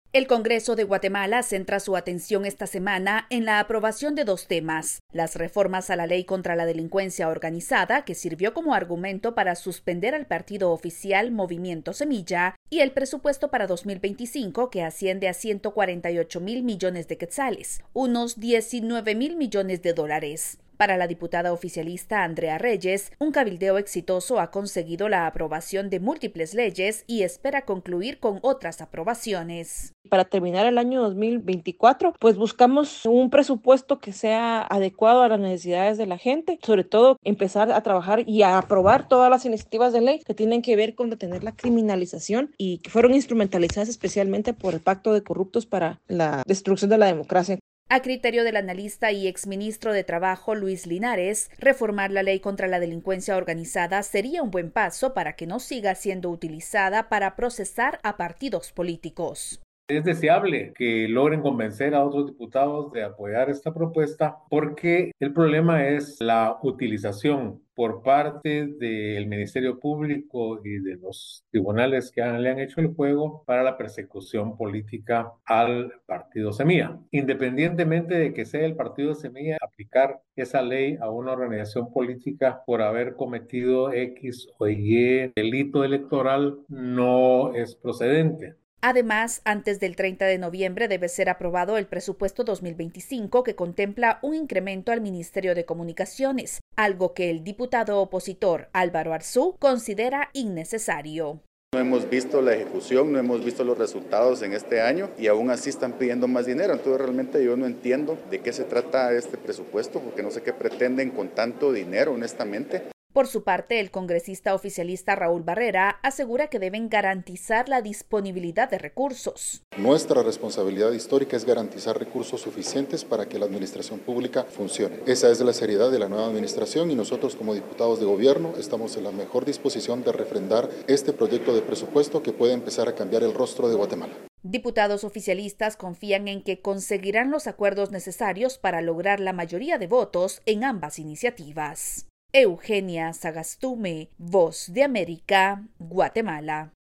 El Congreso de Guatemala centra su atención esta semana en la aprobación de dos temas: las reformas a la Ley contra la Delincuencia Organizada, que sirvió como argumento para suspender al partido oficial Movimiento Semilla, y el presupuesto para 2025, que asciende a 148.000 millones de quetzales, unos 19.000 millones de dólares. Para la diputada oficialista Andrea Reyes, un cabildeo exitoso ha conseguido la aprobación de múltiples leyes y espera concluir con otras aprobaciones. Para terminar el año 2024, pues buscamos un presupuesto que sea adecuado a las necesidades de la gente, sobre todo empezar a trabajar y a aprobar todas las iniciativas de ley que tienen que ver con detener la criminalización y que fueron instrumentalizadas especialmente por el Pacto de Corruptos para la destrucción de la democracia. A criterio del analista y exministro de Trabajo Luis Linares, reformar la ley contra la delincuencia organizada sería un buen paso para que no siga siendo utilizada para procesar a partidos políticos. Es deseable que logren convencer a otros diputados de apoyar esta propuesta porque el problema es la utilización por parte del Ministerio Público y de los tribunales que le han hecho el juego para la persecución política al partido Semilla. Independientemente de que sea el partido Semilla, aplicar esa ley a una organización política por haber cometido X o Y delito electoral no es procedente. Además, antes del 30 de noviembre debe ser aprobado el presupuesto 2025, que contempla un incremento al Ministerio de Comunicaciones, algo que el diputado opositor Álvaro Arzú considera innecesario. No hemos visto la ejecución, no hemos visto los resultados en este año y aún así están pidiendo más dinero. Entonces realmente yo no entiendo de qué se trata este presupuesto, porque no sé qué pretenden con tanto dinero, honestamente. Por su parte, el congresista oficialista Raúl Barrera asegura que deben garantizar la disponibilidad de recursos. Nuestra responsabilidad histórica es garantizar recursos suficientes para que la administración pública funcione. Esa es la seriedad de la nueva administración y nosotros como diputados de gobierno estamos en la mejor disposición de refrendar este proyecto de presupuesto que puede empezar a cambiar el rostro de Guatemala. Diputados oficialistas confían en que conseguirán los acuerdos necesarios para lograr la mayoría de votos en ambas iniciativas. Eugenia Sagastume, Voz de América, Guatemala.